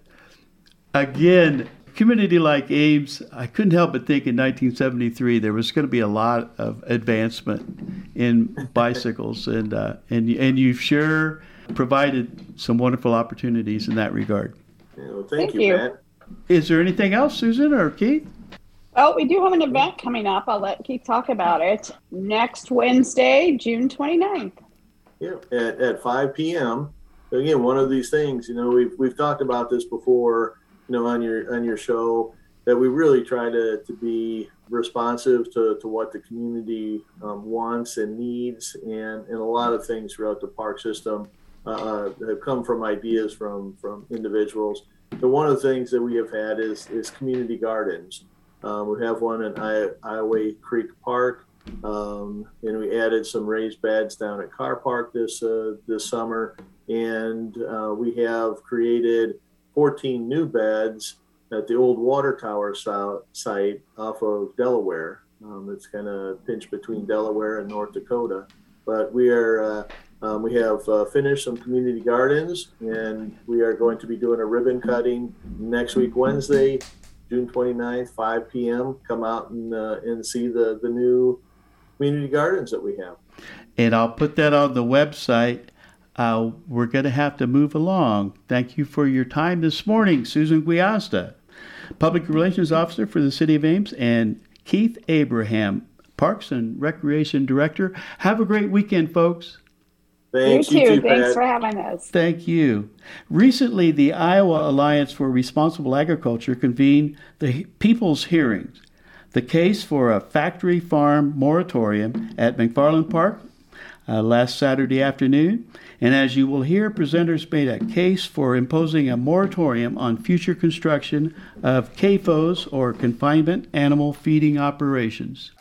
again, community like Ames, I couldn't help but think in nineteen seventy-three there was going to be a lot of advancement in bicycles, and uh, and and you've sure provided some wonderful opportunities in that regard. Yeah, well, thank, Thank you, you. Pat. Is there anything else, Susan or Keith? oh, we do have an event coming up. I'll let Keith talk about it. Next Wednesday, June twenty-ninth. Yeah, at, at five p.m. Again, one of these things, you know, we've we've talked about this before, you know, on your on your show, that we really try to, to be responsive to, to what the community um, wants and needs, and, and a lot of things throughout the park system uh, have come from ideas from from individuals. So one of the things that we have had is is community gardens. Um, we have one in I- Iowa Creek Park. Um, and we added some raised beds down at Carr Park this uh, this summer, and uh, we have created fourteen new beds at the old water tower so- site off of Delaware. Um, it's kind of pinched between Delaware and North Dakota, but we are uh, um, we have uh, finished some community gardens, and we are going to be doing a ribbon cutting next week, Wednesday, June twenty-ninth, five p.m. Come out and uh, and see the the new community gardens that we have. And I'll put that on the website. Uh, we're going to have to move along. Thank you for your time this morning, Susan Guiazda, Public Relations Officer for the City of Ames, and Keith Abraham, Parks and Recreation Director. Have a great weekend, folks. Thanks, you too. too, Thanks Pat. for having us. Thank you. Recently, the Iowa Alliance for Responsible Agriculture convened the People's Hearings, the case for a factory farm moratorium at McFarland Park uh, last Saturday afternoon. And as you will hear, presenters made a case for imposing a moratorium on future construction of C A F Os, or confinement animal feeding operations.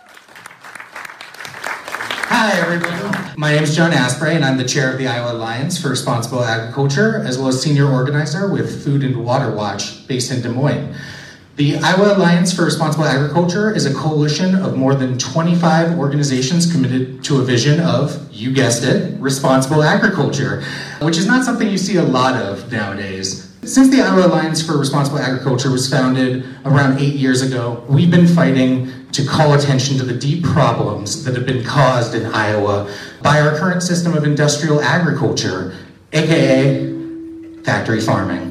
Hi, everybody. My name is John Asprey, and I'm the chair of the Iowa Alliance for Responsible Agriculture, as well as senior organizer with Food and Water Watch, based in Des Moines. The Iowa Alliance for Responsible Agriculture is a coalition of more than twenty-five organizations committed to a vision of, you guessed it, responsible agriculture, which is not something you see a lot of nowadays. Since the Iowa Alliance for Responsible Agriculture was founded around eight years ago, we've been fighting to call attention to the deep problems that have been caused in Iowa by our current system of industrial agriculture, aka factory farming.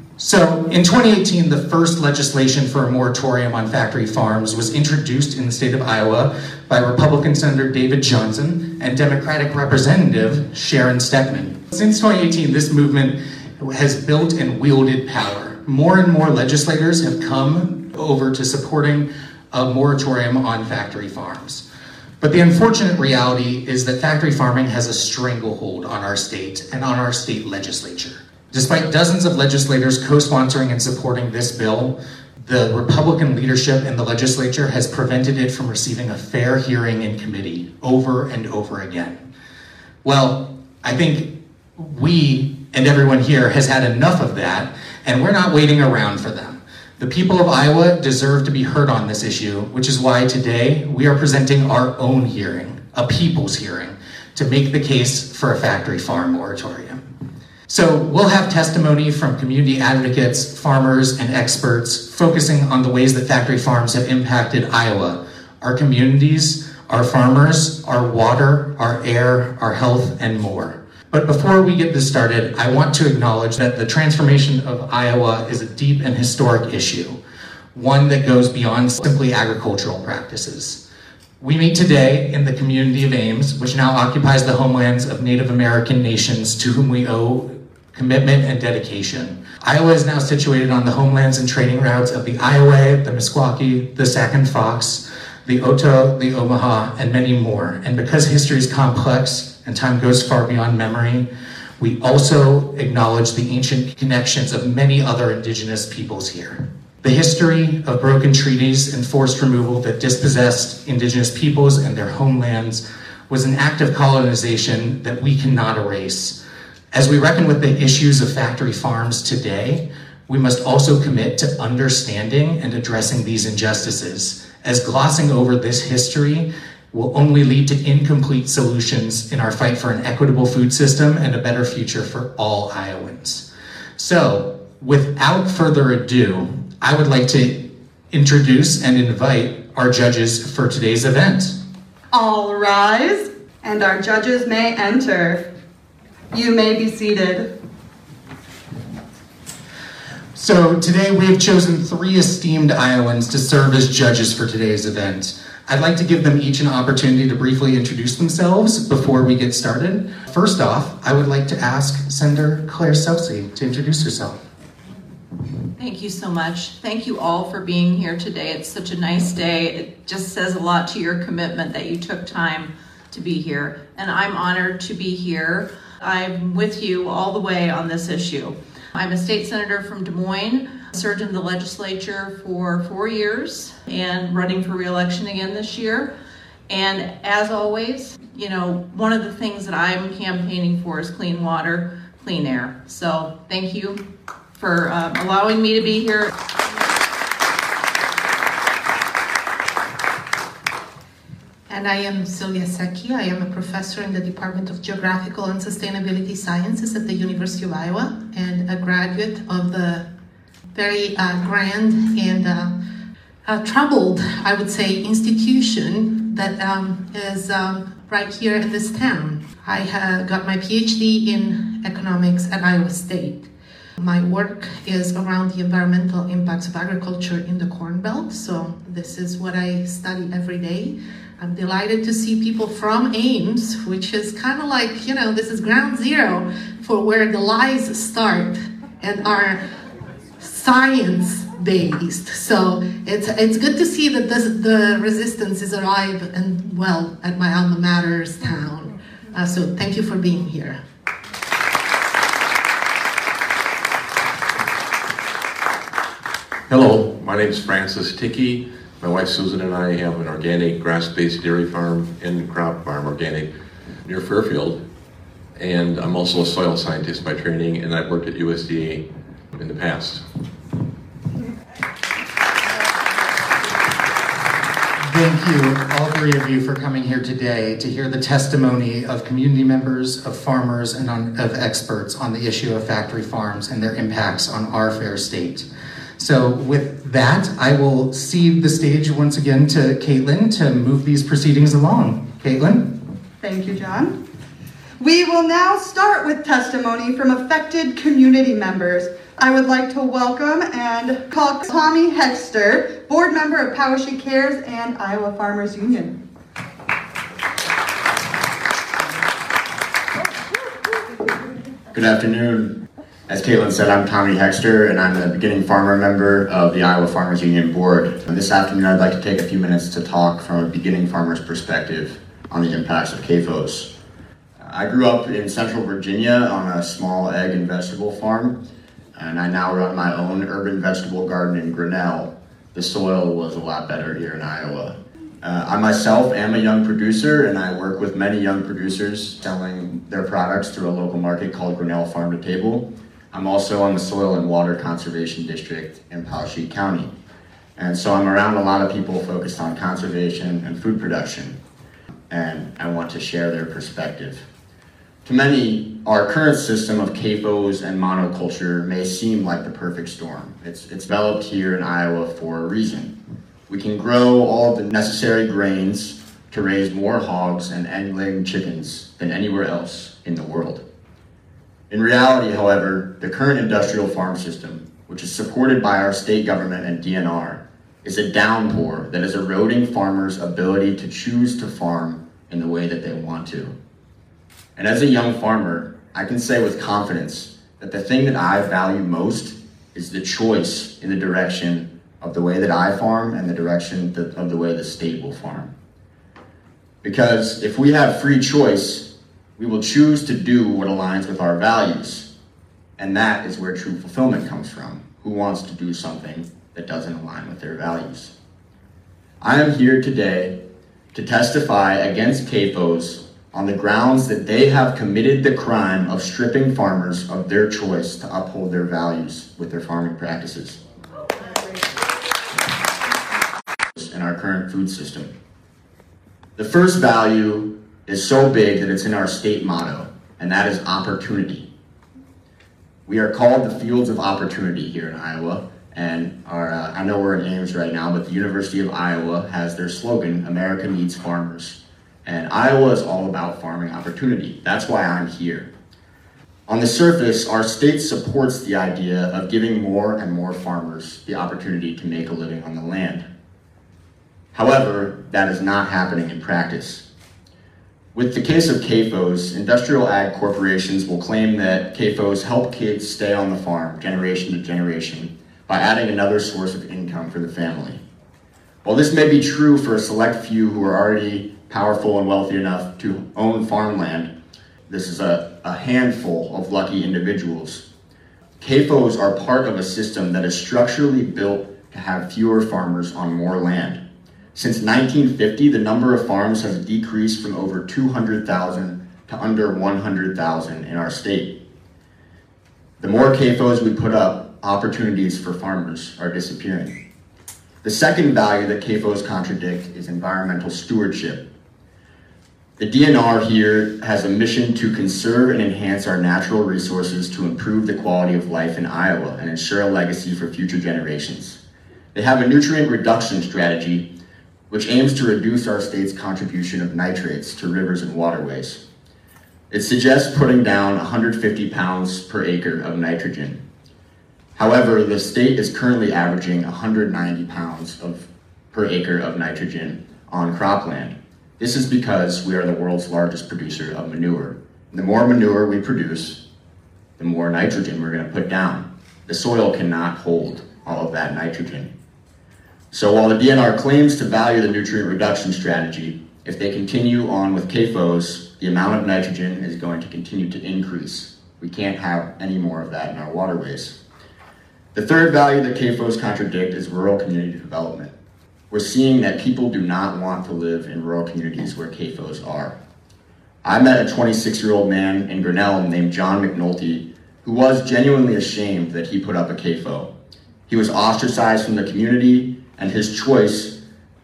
So in twenty eighteen, the first legislation for a moratorium on factory farms was introduced in the state of Iowa by Republican Senator David Johnson and Democratic Representative Sharon Steckman. Since twenty eighteen, this movement has built and wielded power. More and more legislators have come over to supporting a moratorium on factory farms. But the unfortunate reality is that factory farming has a stranglehold on our state and on our state legislature. Despite dozens of legislators co-sponsoring and supporting this bill, the Republican leadership in the legislature has prevented it from receiving a fair hearing in committee over and over again. Well, I think we and everyone here has had enough of that, and we're not waiting around for them. The people of Iowa deserve to be heard on this issue, which is why today we are presenting our own hearing, a people's hearing, to make the case for a factory farm moratorium. So we'll have testimony from community advocates, farmers, and experts focusing on the ways that factory farms have impacted Iowa, our communities, our farmers, our water, our air, our health, and more. But before we get this started, I want to acknowledge that the transformation of Iowa is a deep and historic issue, one that goes beyond simply agricultural practices. We meet today in the community of Ames, which now occupies the homelands of Native American nations to whom we owe commitment and dedication. Iowa is now situated on the homelands and trading routes of the Iowa, the Meskwaki, the Sac and Fox, the Oto, the Omaha, and many more. And because history is complex and time goes far beyond memory, we also acknowledge the ancient connections of many other indigenous peoples here. The history of broken treaties and forced removal that dispossessed indigenous peoples and their homelands was an act of colonization that we cannot erase. As we reckon with the issues of factory farms today, we must also commit to understanding and addressing these injustices, as glossing over this history will only lead to incomplete solutions in our fight for an equitable food system and a better future for all Iowans. So, without further ado, I would like to introduce and invite our judges for today's event. All rise, and our judges may enter. You may be seated. So today we have chosen three esteemed Iowans to serve as judges for today's event. I'd like to give them each an opportunity to briefly introduce themselves before we get started. First off, I would like to ask Senator Claire Soucy to introduce herself. Thank you so much. Thank you all for being here today. It's such a nice day. It just says a lot to your commitment that you took time to be here. And I'm honored to be here. I'm with you all the way on this issue. I'm a state senator from Des Moines, served in the legislature for four years and running for re-election again this year. And as always, you know, one of the things that I'm campaigning for is clean water, clean air. So thank you for uh, allowing me to be here. And I am Sylvia Secchi. I am a professor in the Department of Geographical and Sustainability Sciences at the University of Iowa and a graduate of the very uh, grand and uh, uh, troubled, I would say, institution that um, is um, right here in this town. I have got my PhD in economics at Iowa State. My work is around the environmental impacts of agriculture in the Corn Belt, so this is what I study every day. I'm delighted to see people from Ames, which is kind of like, you know, this is ground zero for where the lies start and are science-based. So it's it's good to see that this, the resistance is alive and well at my alma mater's town. Uh, so thank you for being here. Hello, my name is Francis Tickey. My wife Susan and I have an organic grass-based dairy farm and crop farm, organic, near Fairfield. And I'm also a soil scientist by training, and I've worked at U S D A in the past. Thank you, all three of you, for coming here today to hear the testimony of community members, of farmers, and on, of experts on the issue of factory farms and their impacts on our fair state. So with that, I will cede the stage once again to Caitlin to move these proceedings along. Caitlin? Thank you, John. We will now start with testimony from affected community members. I would like to welcome and call Tommy Hexter, board member of Poweshiek Cares and Iowa Farmers Union. Good afternoon. As Caitlin said, I'm Tommy Hexter, and I'm the beginning farmer member of the Iowa Farmers Union board. And this afternoon, I'd like to take a few minutes to talk from a beginning farmer's perspective on the impacts of C A F Os. I grew up in central Virginia on a small egg and vegetable farm, and I now run my own urban vegetable garden in Grinnell. The soil was a lot better here in Iowa. Uh, I myself am a young producer, and I work with many young producers selling their products through a local market called Grinnell Farm to Table. I'm also on the Soil and Water Conservation District in Poweshiek County. And so I'm around a lot of people focused on conservation and food production, and I want to share their perspective. To many, our current system of C A F Os and monoculture may seem like the perfect storm. It's, it's developed here in Iowa for a reason. We can grow all of the necessary grains to raise more hogs and egg-laying chickens than anywhere else in the world. In reality, however, the current industrial farm system, which is supported by our state government and D N R, is a downpour that is eroding farmers' ability to choose to farm in the way that they want to. And as a young farmer, I can say with confidence that the thing that I value most is the choice in the direction of the way that I farm and the direction of the way the state will farm. Because if we have free choice, we will choose to do what aligns with our values. And that is where true fulfillment comes from. Who wants to do something that doesn't align with their values? I am here today to testify against C A F Os on the grounds that they have committed the crime of stripping farmers of their choice to uphold their values with their farming practices in our current food system. The first value is so big that it's in our state motto, and that is opportunity. We are called the Fields of Opportunity here in Iowa, and our, uh, I know we're in Ames right now, but the University of Iowa has their slogan, America Needs Farmers. And Iowa is all about farming opportunity. That's why I'm here. On the surface, our state supports the idea of giving more and more farmers the opportunity to make a living on the land. However, that is not happening in practice. With the case of C A F Os, industrial ag corporations will claim that C A F Os help kids stay on the farm generation to generation by adding another source of income for the family. While this may be true for a select few who are already powerful and wealthy enough to own farmland, this is a, a handful of lucky individuals. C A F Os are part of a system that is structurally built to have fewer farmers on more land. Since nineteen fifty, the number of farms has decreased from over two hundred thousand to under one hundred thousand in our state. The more C A F Os we put up, opportunities for farmers are disappearing. The second value that C A F Os contradict is environmental stewardship. The D N R here has a mission to conserve and enhance our natural resources to improve the quality of life in Iowa and ensure a legacy for future generations. They have a nutrient reduction strategy which aims to reduce our state's contribution of nitrates to rivers and waterways. It suggests putting down one hundred fifty pounds per acre of nitrogen. However, the state is currently averaging one hundred ninety pounds of, per acre of nitrogen on cropland. This is because we are the world's largest producer of manure. The more manure we produce, the more nitrogen we're going to put down. The soil cannot hold all of that nitrogen. So while the D N R claims to value the nutrient reduction strategy, if they continue on with C A F Os, the amount of nitrogen is going to continue to increase. We can't have any more of that in our waterways. The third value that C A F Os contradict is rural community development. We're seeing that people do not want to live in rural communities where C A F Os are. I met a twenty-six-year-old man in Grinnell named John McNulty who was genuinely ashamed that he put up a C A F O. He was ostracized from the community, and his choice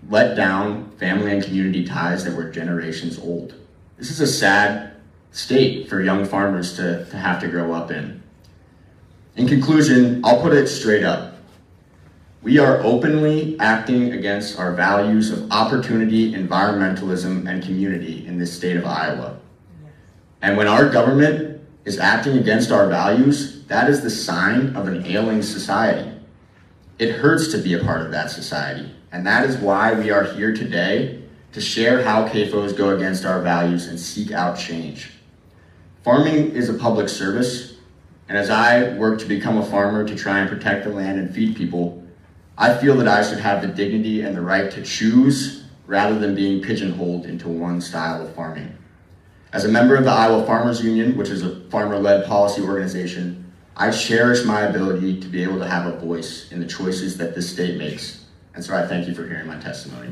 let down family and community ties that were generations old. This is a sad state for young farmers to, to have to grow up in. In conclusion, I'll put it straight up. We are openly acting against our values of opportunity, environmentalism, and community in this state of Iowa. And when our government is acting against our values, that is the sign of an ailing society. It hurts to be a part of that society. And that is why we are here today to share how C A F Os go against our values and seek out change. Farming is a public service, and as I work to become a farmer to try and protect the land and feed people, I feel that I should have the dignity and the right to choose rather than being pigeonholed into one style of farming. As a member of the Iowa Farmers Union, which is a farmer-led policy organization, I cherish my ability to be able to have a voice in the choices that this state makes. And so I thank you for hearing my testimony.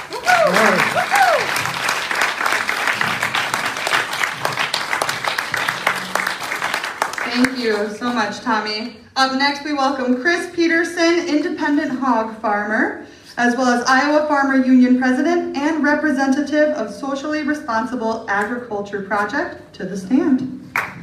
Thank you so much, Tommy. Up next, we welcome Chris Peterson, independent hog farmer, as well as Iowa Farmer Union president and representative of Socially Responsible Agriculture Project, to the stand.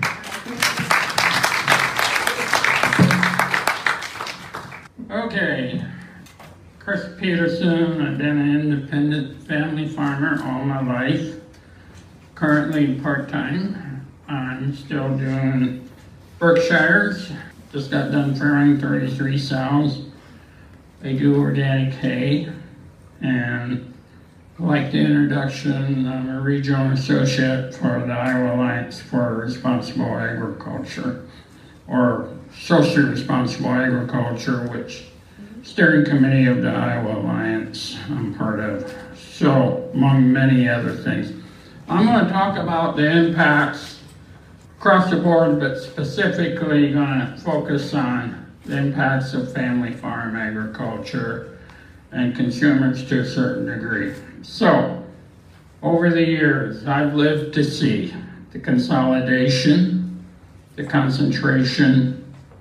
Okay, Chris Peterson. I've been an independent family farmer all my life. Currently part-time. I'm still doing Berkshires. Just got done farming thirty-three sows. I do organic hay, and like the introduction, I'm a regional associate for the Iowa Alliance for Responsible Agriculture, or Socially Responsible Agriculture, which steering committee of the Iowa Alliance I'm part of. So, among many other things. I'm going to talk about the impacts across the board, but specifically going to focus on the impacts of family farm agriculture and consumers to a certain degree. So, over the years, I've lived to see the consolidation, the concentration,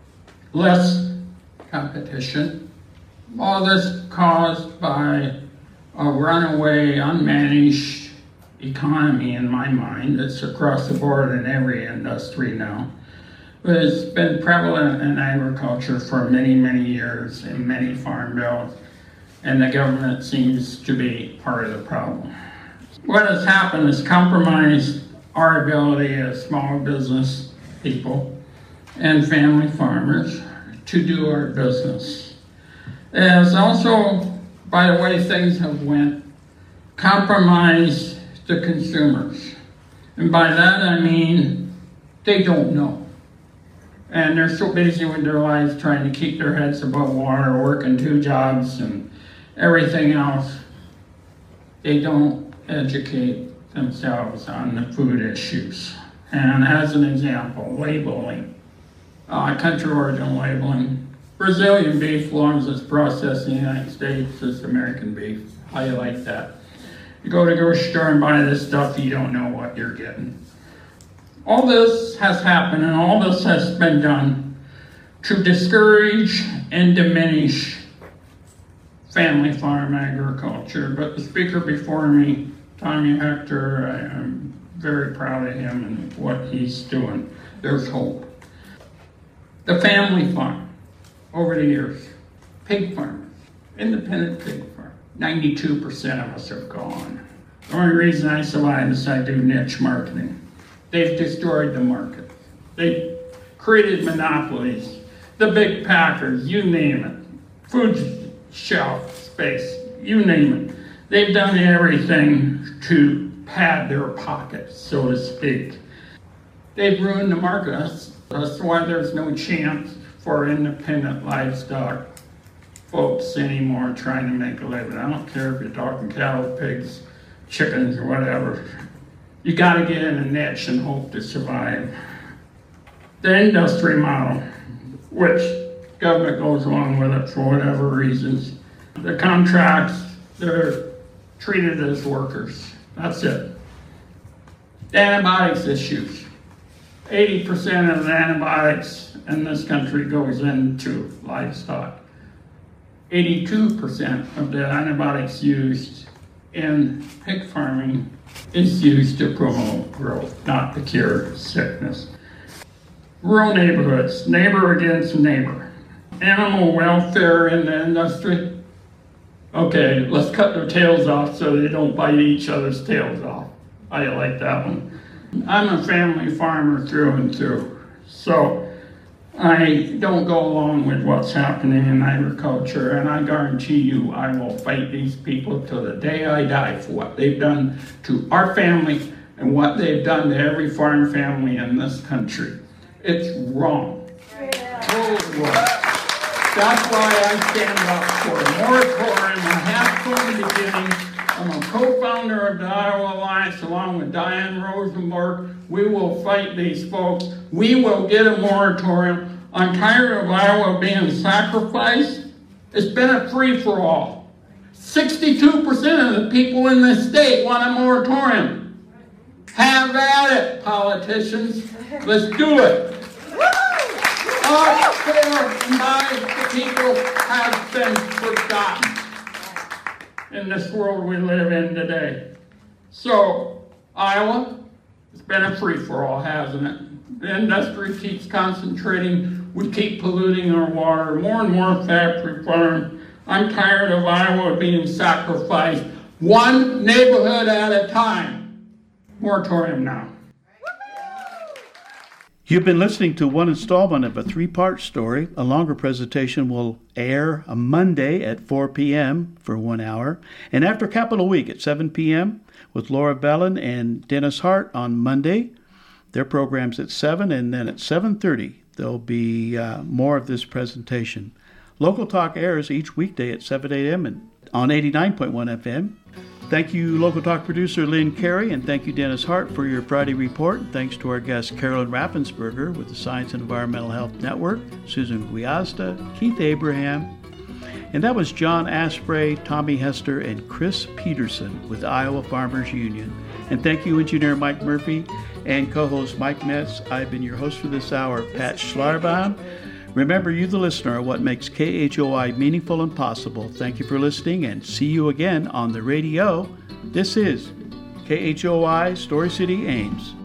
less competition, all this caused by a runaway, unmanaged economy in my mind. It's across the board in every industry now. But it's been prevalent in agriculture for many, many years in many farm bills, and the government seems to be part of the problem. What has happened is compromised our ability as small business people and family farmers to do our business. It has also, by the way things have went, compromised the consumers. And by that I mean they don't know. And they're so busy with their lives trying to keep their heads above water, working two jobs and everything else. They don't educate themselves on the food issues. And as an example, labeling, uh, country origin labeling. Brazilian beef, as long as it's processed in the United States, is American beef. How you like that? You go to the grocery store and buy this stuff, you don't know what you're getting. All this has happened, and all this has been done to discourage and diminish family farm agriculture. But the speaker before me, Tommy Hector, I am very proud of him and what he's doing. There's hope. The family farm, over the years, pig farmers, independent pig farm, ninety-two percent of us are gone. The only reason I survive is I do niche marketing. They've destroyed the market. They've created monopolies. The big packers, you name it. Food shelf space, you name it. They've done everything to pad their pockets, so to speak. They've ruined the market. That's, that's why there's no chance for independent livestock folks anymore trying to make a living. I don't care if you're talking cattle, pigs, chickens, or whatever. You got to get in a niche and hope to survive. The industry model, which government goes along with it for whatever reasons. The contracts, they're treated as workers. That's it. The antibiotics issues. eighty percent of the antibiotics in this country goes into livestock. eighty-two percent of the antibiotics used in pig farming is used to promote growth, not to cure sickness. Rural neighborhoods, neighbor against neighbor. Animal welfare in the industry. Okay, let's cut their tails off so they don't bite each other's tails off. I like that one. I'm a family farmer through and through, so I don't go along with what's happening in agriculture, and I guarantee you I will fight these people till the day I die for what they've done to our family and what they've done to every farm family in this country. It's wrong. Totally wrong. That's why I stand up for a moratorium. I have from the beginning. I'm a co-founder of the Iowa Alliance along with Diane Rosenberg. We will fight these folks. We will get a moratorium. I'm tired of Iowa being sacrificed. It's been a free-for-all. sixty-two percent of the people in this state want a moratorium. Have at it, politicians. Let's do it. Our for and by the people have been forgotten in this world we live in today. So, Iowa, it's been a free-for-all, hasn't it? The industry keeps concentrating. We keep polluting our water. More and more factory farms. I'm tired of Iowa being sacrificed. One neighborhood at a time. Moratorium now. You've been listening to one installment of a three-part story. A longer presentation will air on Monday at four p.m. for one hour, and after Capital Week at seven p.m. with Laura Bellin and Dennis Hart on Monday. Their program's at seven, and then at seven thirty there'll be uh, more of this presentation. Local Talk airs each weekday at seven a.m. and on eighty-nine point one F M. Thank you, Local Talk producer Lynn Carey, and thank you, Dennis Hart, for your Friday report. And thanks to our guest, Carolyn Raffensperger with the Science and Environmental Health Network, Susan Guiazda, Keith Abraham, and that was John Asprey, Tommy Hester, and Chris Peterson with the Iowa Farmers Union. And thank you, Engineer Mike Murphy and co-host Mike Metz. I've been your host for this hour, Pat Schlarbaum. Remember, you, the listener, are what makes K H O I meaningful and possible. Thank you for listening, and see you again on the radio. This is K H O I, Story City, Ames.